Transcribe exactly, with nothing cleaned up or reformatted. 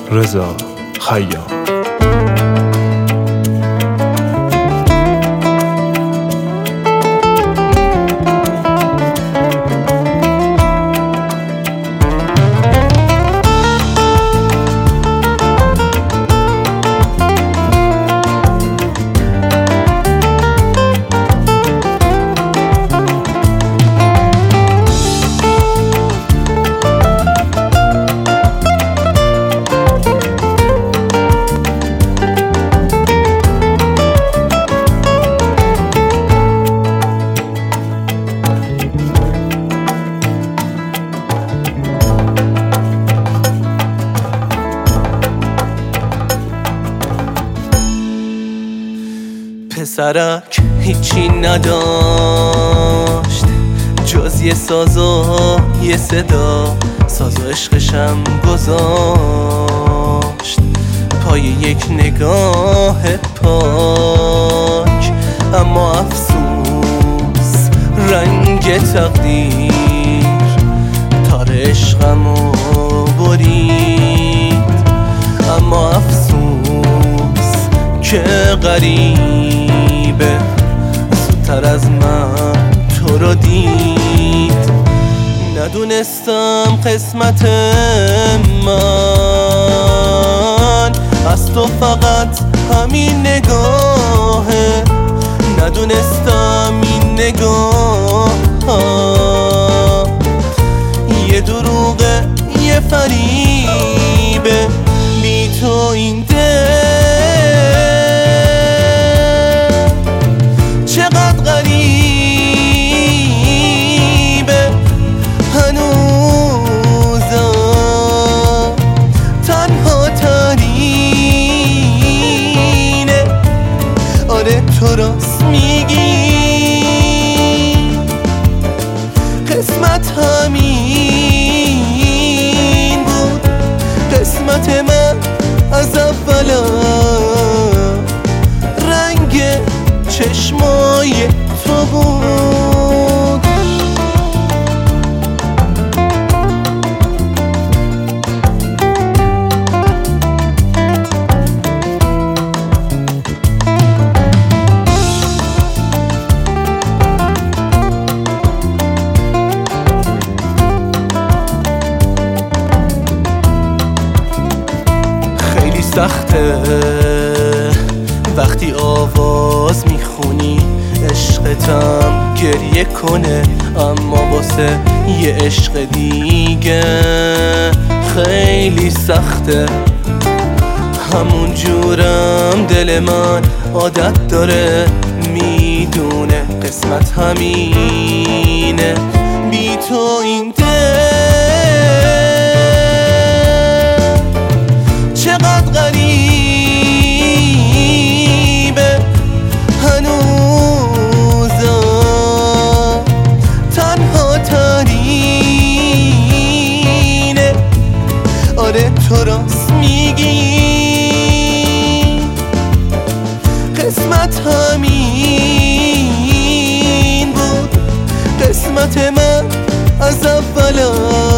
رضا خیام. پسرک هیچی نداشت جز یه ساز و یه صدا، ساز و عشقشم گذاشت پای یک نگاه پاک. اما افسوس رنگ تقدیر تار عشقمو برید. اما افسوس که غریبه زودتر از من تو رو دید. ندونستم قسمت من از تو فقط همین نگاهه، ندونستم این نگاه یه دروغه یه فریبه. بی تو این دل چقدر غریبه، هنوزم تنها ترینه. آره تو راست میگی قسمت همین بود، قسمت من از اولا رنگ چشمای تو بود. خیلی سخته وقتی آواز میخونی عشقتم گریه کنه، اما واسه یه عشق دیگه خیلی سخته. همون جورم دل من عادت داره میدونه قسمت همینه. بی تو این دل چقدر غریبه، هنوزم تنها ترینه. آره تو راست میگی قسمت همین بود، قسمت من از اولا